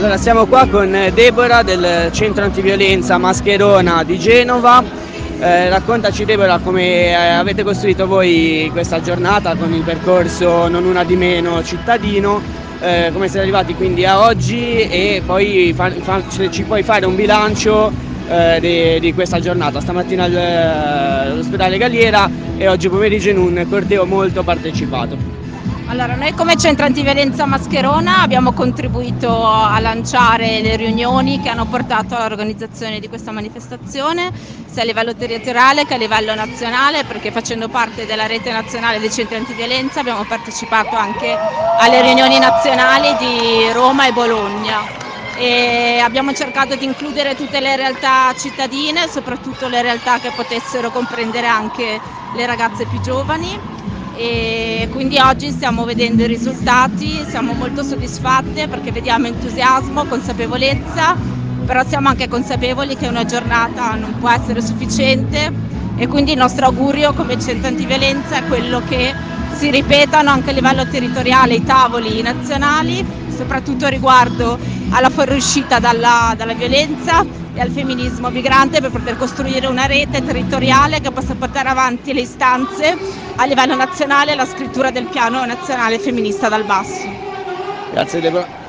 Allora, siamo qua con Deborah del Centro Antiviolenza Mascherona di Genova. Raccontaci, Deborah, come avete costruito voi questa giornata con il percorso Non Una Di Meno cittadino, come siete arrivati quindi a oggi, e poi se ci puoi fare un bilancio di questa giornata, stamattina all'ospedale Galliera e oggi pomeriggio in un corteo molto partecipato. Allora, noi come Centro Antiviolenza Mascherona abbiamo contribuito a lanciare le riunioni che hanno portato all'organizzazione di questa manifestazione, sia a livello territoriale che a livello nazionale, perché facendo parte della rete nazionale dei centri antiviolenza abbiamo partecipato anche alle riunioni nazionali di Roma e Bologna. E abbiamo cercato di includere tutte le realtà cittadine, soprattutto le realtà che potessero comprendere anche le ragazze più giovani. E quindi oggi stiamo vedendo i risultati, siamo molto soddisfatte perché vediamo entusiasmo, consapevolezza, però siamo anche consapevoli che una giornata non può essere sufficiente e quindi il nostro augurio come Centro Antiviolenza è quello che si ripetano anche a livello territoriale i tavoli nazionali, soprattutto riguardo alla fuoriuscita dalla violenza e al femminismo migrante, per poter costruire una rete territoriale che possa portare avanti le istanze a livello nazionale e la scrittura del piano nazionale femminista dal basso. Grazie, Deborah.